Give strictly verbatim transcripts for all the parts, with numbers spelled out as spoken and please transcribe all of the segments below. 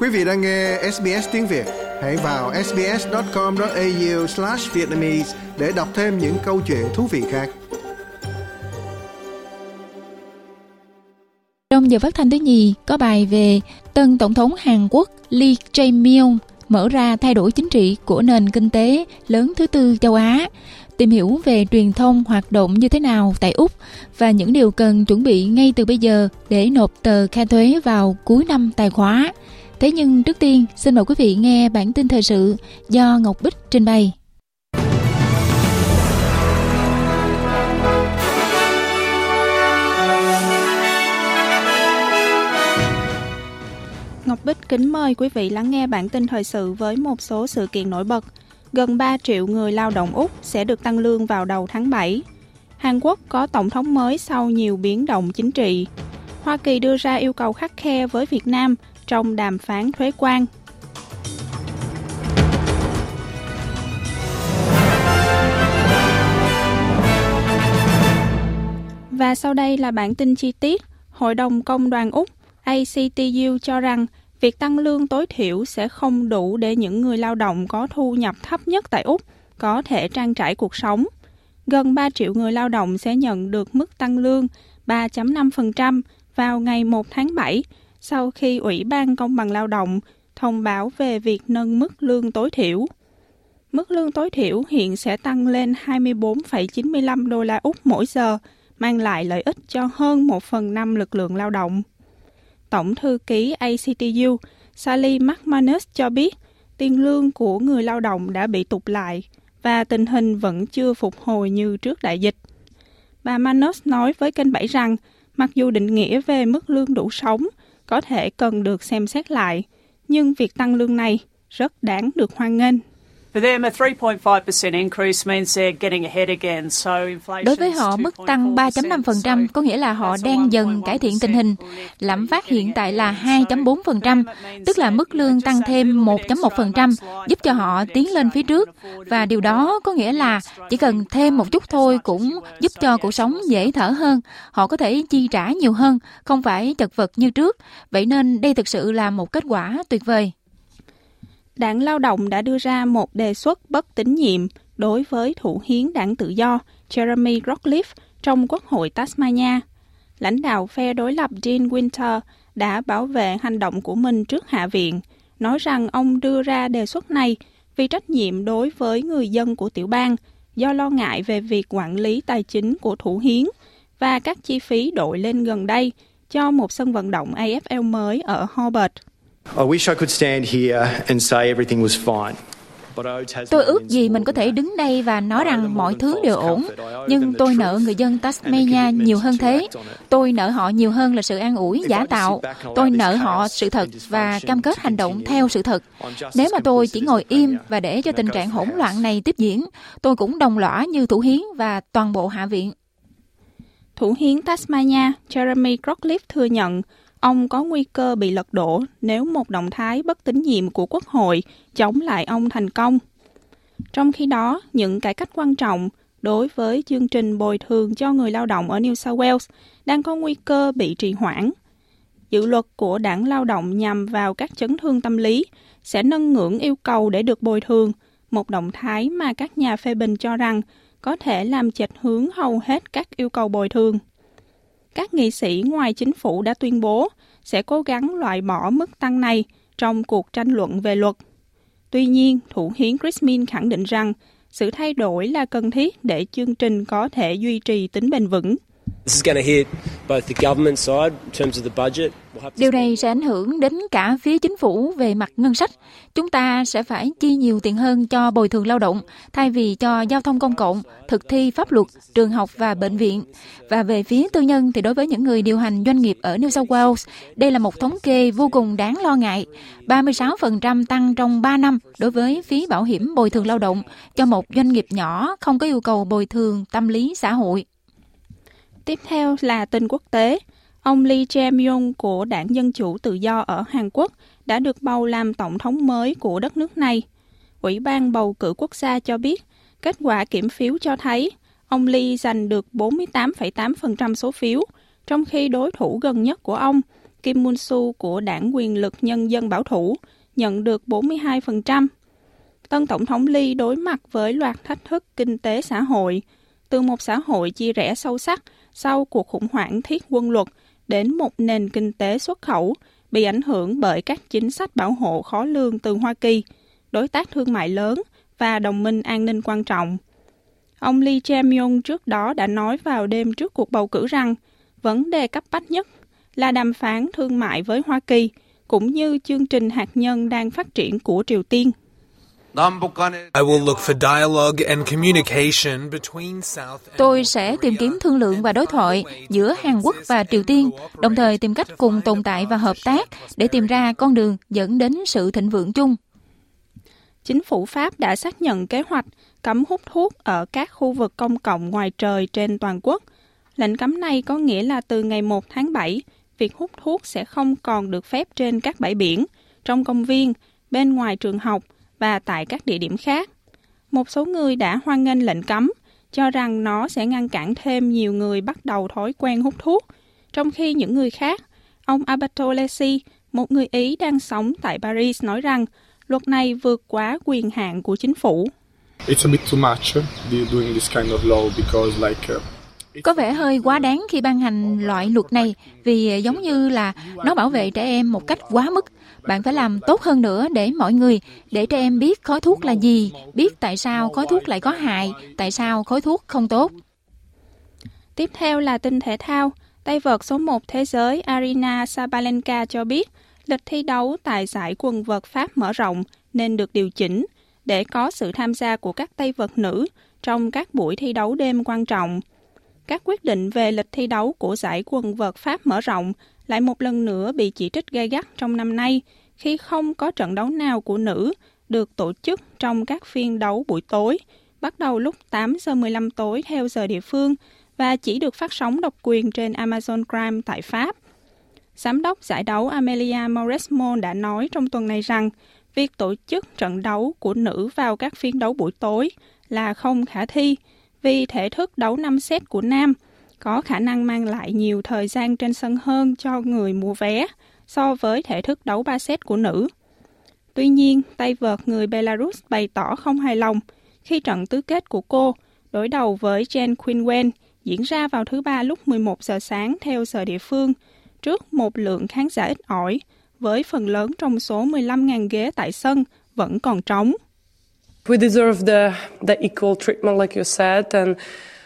Quý vị đang nghe ét bê ét tiếng Việt. Hãy vào ét bê ét chấm com chấm a u slash vietnamese để đọc thêm những câu chuyện thú vị khác. Trong giờ phát thanh thứ nhì có bài về tân tổng thống Hàn Quốc Lee Jae-myung mở ra thay đổi chính trị của nền kinh tế lớn thứ tư châu Á, tìm hiểu về truyền thông hoạt động như thế nào tại Úc và những điều cần chuẩn bị ngay từ bây giờ để nộp tờ khai thuế vào cuối năm tài khóa. Thế nhưng trước tiên, xin mời quý vị nghe bản tin thời sự do Ngọc Bích trình bày. Ngọc Bích kính mời quý vị lắng nghe bản tin thời sự với một số sự kiện nổi bật. Gần ba triệu người lao động Úc sẽ được tăng lương vào đầu tháng bảy. Hàn Quốc có tổng thống mới sau nhiều biến động chính trị. Hoa Kỳ đưa ra yêu cầu khắt khe với Việt Nam trong đàm phán thuế quan. Và sau đây là bản tin chi tiết. Hội đồng Công đoàn Úc a xê tê u cho rằng việc tăng lương tối thiểu sẽ không đủ để những người lao động có thu nhập thấp nhất tại Úc có thể trang trải cuộc sống. Gần ba triệu người lao động sẽ nhận được mức tăng lương ba phẩy năm phần trăm vào ngày một tháng bảy sau khi Ủy ban Công bằng Lao động thông báo về việc nâng mức lương tối thiểu. Mức lương tối thiểu hiện sẽ tăng lên hai mươi bốn phẩy chín mươi lăm đô la Úc mỗi giờ, mang lại lợi ích cho hơn một phần năm lực lượng lao động. Tổng thư ký a xê tê u Sally McManus cho biết tiền lương của người lao động đã bị tụt lại và tình hình vẫn chưa phục hồi như trước đại dịch. Bà Manus nói với kênh bảy rằng mặc dù định nghĩa về mức lương đủ sống có thể cần được xem xét lại, nhưng việc tăng lương này rất đáng được hoan nghênh. Đối với họ, mức tăng ba phẩy năm phần trăm có nghĩa là họ đang dần cải thiện tình hình. Lạm phát hiện tại là hai phẩy bốn phần trăm, tức là mức lương tăng thêm một phẩy một phần trăm, giúp cho họ tiến lên phía trước. Và điều đó có nghĩa là chỉ cần thêm một chút thôi cũng giúp cho cuộc sống dễ thở hơn. Họ có thể chi trả nhiều hơn, không phải chật vật như trước. Vậy nên đây thực sự là một kết quả tuyệt vời. Đảng Lao động đã đưa ra một đề xuất bất tín nhiệm đối với thủ hiến đảng Tự do Jeremy Rockcliffe trong Quốc hội Tasmania. Lãnh đạo phe đối lập Dean Winter đã bảo vệ hành động của mình trước Hạ viện, nói rằng ông đưa ra đề xuất này vì trách nhiệm đối với người dân của tiểu bang do lo ngại về việc quản lý tài chính của thủ hiến và các chi phí đội lên gần đây cho một sân vận động a ép lờ mới ở Hobart. Tôi ước gì mình có thể đứng đây và nói rằng mọi thứ đều ổn, nhưng tôi nợ người dân Tasmania nhiều hơn thế. Tôi nợ họ nhiều hơn là sự an ủi giả tạo. Tôi nợ họ sự thật và cam kết hành động theo sự thật. Nếu mà tôi chỉ ngồi im và để cho tình trạng hỗn loạn này tiếp diễn, tôi cũng đồng lõa như thủ hiến và toàn bộ Hạ viện. Thủ hiến Tasmania Jeremy Rockcliffe thừa nhận ông có nguy cơ bị lật đổ nếu một động thái bất tín nhiệm của Quốc hội chống lại ông thành công. Trong khi đó, những cải cách quan trọng đối với chương trình bồi thường cho người lao động ở New South Wales đang có nguy cơ bị trì hoãn. Dự luật của Đảng Lao động nhằm vào các chấn thương tâm lý sẽ nâng ngưỡng yêu cầu để được bồi thường, một động thái mà các nhà phê bình cho rằng có thể làm chệch hướng hầu hết các yêu cầu bồi thường. Các nghị sĩ ngoài chính phủ đã tuyên bố sẽ cố gắng loại bỏ mức tăng này trong cuộc tranh luận về luật. Tuy nhiên, thủ hiến Chris Minns khẳng định rằng sự thay đổi là cần thiết để chương trình có thể duy trì tính bền vững. Điều này sẽ ảnh hưởng đến cả phía chính phủ về mặt ngân sách. Chúng ta sẽ phải chi nhiều tiền hơn cho bồi thường lao động thay vì cho giao thông công cộng, thực thi pháp luật, trường học và bệnh viện. Và về phía tư nhân thì đối với những người điều hành doanh nghiệp ở New South Wales, đây là một thống kê vô cùng đáng lo ngại. ba mươi sáu phần trăm tăng trong ba năm đối với phí bảo hiểm bồi thường lao động cho một doanh nghiệp nhỏ không có yêu cầu bồi thường tâm lý xã hội. Tiếp theo là tin quốc tế. Ông Lee Jae-myung của Đảng Dân Chủ Tự do ở Hàn Quốc đã được bầu làm tổng thống mới của đất nước này. Ủy ban bầu cử quốc gia cho biết, kết quả kiểm phiếu cho thấy ông Lee giành được bốn mươi tám phẩy tám phần trăm số phiếu, trong khi đối thủ gần nhất của ông, Kim Mun-su của đảng quyền lực nhân dân bảo thủ nhận được bốn mươi hai phần trăm. Tân Tổng thống Lee đối mặt với loạt thách thức kinh tế xã hội, từ một xã hội chia rẽ sâu sắc sau cuộc khủng hoảng thiết quân luật đến một nền kinh tế xuất khẩu bị ảnh hưởng bởi các chính sách bảo hộ khó lường từ Hoa Kỳ, đối tác thương mại lớn và đồng minh an ninh quan trọng. Ông Lee Jae-myung trước đó đã nói vào đêm trước cuộc bầu cử rằng vấn đề cấp bách nhất là đàm phán thương mại với Hoa Kỳ, cũng như chương trình hạt nhân đang phát triển của Triều Tiên. Tôi sẽ tìm kiếm thương lượng và đối thoại giữa Hàn Quốc và Triều Tiên, đồng thời tìm cách cùng tồn tại và hợp tác để tìm ra con đường dẫn đến sự thịnh vượng chung. Chính phủ Pháp đã xác nhận kế hoạch cấm hút thuốc ở các khu vực công cộng ngoài trời trên toàn quốc. Lệnh cấm này có nghĩa là từ ngày một tháng bảy, việc hút thuốc sẽ không còn được phép trên các bãi biển, trong công viên, bên ngoài trường học và tại các địa điểm khác. Một số người đã hoan nghênh lệnh cấm, cho rằng nó sẽ ngăn cản thêm nhiều người bắt đầu thói quen hút thuốc, trong khi những người khác, ông Alberto Lesi, một người Ý đang sống tại Paris, nói rằng luật này vượt quá quyền hạn của chính phủ. It's a bit too much doing this kind of law because like Có vẻ hơi quá đáng khi ban hành loại luật này vì giống như là nó bảo vệ trẻ em một cách quá mức. Bạn phải làm tốt hơn nữa để mọi người, để trẻ em biết khói thuốc là gì, biết tại sao khói thuốc lại có hại, tại sao khói thuốc không tốt. Tiếp theo là tin thể thao. Tay vợt số một thế giới Aryna Sabalenka cho biết lịch thi đấu tại giải quần vợt Pháp mở rộng nên được điều chỉnh để có sự tham gia của các tay vợt nữ trong các buổi thi đấu đêm quan trọng. Các quyết định về lịch thi đấu của giải quần vợt Pháp mở rộng lại một lần nữa bị chỉ trích gay gắt trong năm nay khi không có trận đấu nào của nữ được tổ chức trong các phiên đấu buổi tối, bắt đầu lúc tám giờ mười lăm tối theo giờ địa phương và chỉ được phát sóng độc quyền trên Amazon Prime tại Pháp. Giám đốc giải đấu Amelia Mauresmo đã nói trong tuần này rằng việc tổ chức trận đấu của nữ vào các phiên đấu buổi tối là không khả thi vì thể thức đấu năm set của nam có khả năng mang lại nhiều thời gian trên sân hơn cho người mua vé so với thể thức đấu ba set của nữ. Tuy nhiên, tay vợt người Belarus bày tỏ không hài lòng khi trận tứ kết của cô đối đầu với Jen Qinwen diễn ra vào thứ Ba lúc mười một giờ sáng theo giờ địa phương, trước một lượng khán giả ít ỏi, với phần lớn trong số mười lăm nghìn ghế tại sân vẫn còn trống. We deserve the, the equal treatment, like you said, and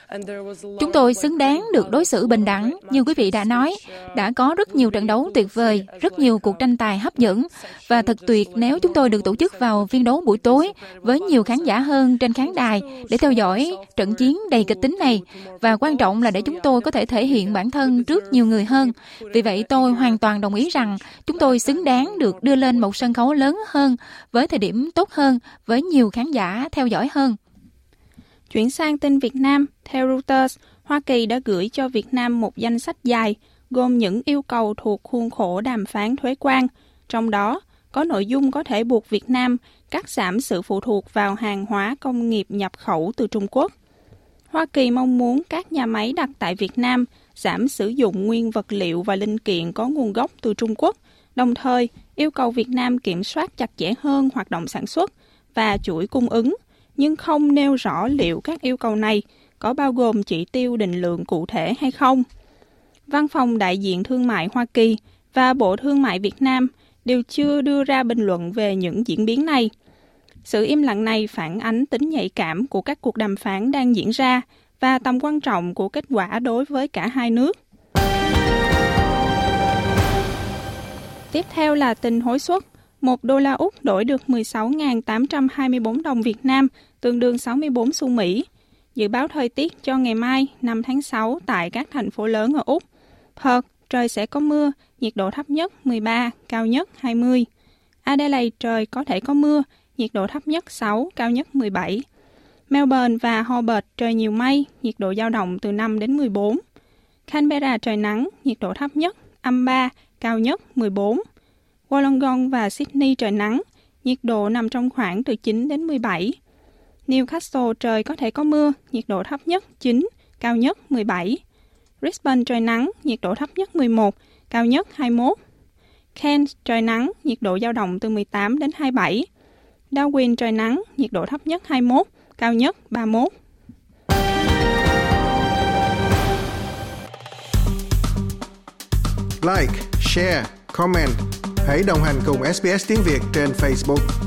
Chúng tôi xứng đáng được đối xử bình đẳng, như quý vị đã nói. Đã có rất nhiều trận đấu tuyệt vời, rất nhiều cuộc tranh tài hấp dẫn. Và thật tuyệt nếu chúng tôi được tổ chức vào phiên đấu buổi tối với nhiều khán giả hơn trên khán đài để theo dõi trận chiến đầy kịch tính này. Và quan trọng là để chúng tôi có thể thể hiện bản thân trước nhiều người hơn. Vì vậy tôi hoàn toàn đồng ý rằng chúng tôi xứng đáng được đưa lên một sân khấu lớn hơn, với thời điểm tốt hơn, với nhiều khán giả theo dõi hơn. Chuyển sang tin Việt Nam, theo Reuters, Hoa Kỳ đã gửi cho Việt Nam một danh sách dài gồm những yêu cầu thuộc khuôn khổ đàm phán thuế quan. Trong đó, có nội dung có thể buộc Việt Nam cắt giảm sự phụ thuộc vào hàng hóa công nghiệp nhập khẩu từ Trung Quốc. Hoa Kỳ mong muốn các nhà máy đặt tại Việt Nam giảm sử dụng nguyên vật liệu và linh kiện có nguồn gốc từ Trung Quốc, đồng thời yêu cầu Việt Nam kiểm soát chặt chẽ hơn hoạt động sản xuất và chuỗi cung ứng, nhưng không nêu rõ liệu các yêu cầu này có bao gồm chỉ tiêu định lượng cụ thể hay không. Văn phòng Đại diện Thương mại Hoa Kỳ và Bộ Thương mại Việt Nam đều chưa đưa ra bình luận về những diễn biến này. Sự im lặng này phản ánh tính nhạy cảm của các cuộc đàm phán đang diễn ra và tầm quan trọng của kết quả đối với cả hai nước. Tiếp theo là tin hối suất. Một đô la Úc đổi được mười sáu nghìn tám trăm hai mươi tư đồng Việt Nam, tương đương sáu mươi tư xu Mỹ. Dự báo thời tiết cho ngày mai, năm tháng sáu tại các thành phố lớn ở Úc. Perth, trời sẽ có mưa, nhiệt độ thấp nhất mười ba, cao nhất hai mươi. Adelaide, trời có thể có mưa, nhiệt độ thấp nhất sáu, cao nhất mười bảy. Melbourne và Hobart, trời nhiều mây, nhiệt độ dao động từ năm đến mười bốn. Canberra, trời nắng, nhiệt độ thấp nhất âm ba, cao nhất mười bốn. Wollongong và Sydney trời nắng, nhiệt độ nằm trong khoảng từ chín đến mười bảy. Newcastle trời có thể có mưa, nhiệt độ thấp nhất chín, cao nhất mười bảy. Brisbane trời nắng, nhiệt độ thấp nhất mười một, cao nhất hai mươi mốt. Kent trời nắng, nhiệt độ dao động từ mười tám đến hai mươi bảy. Darwin trời nắng, nhiệt độ thấp nhất hai mươi mốt, cao nhất ba mươi mốt. Like, share, comment. Hãy đồng hành cùng ét bê ét tiếng Việt trên Facebook.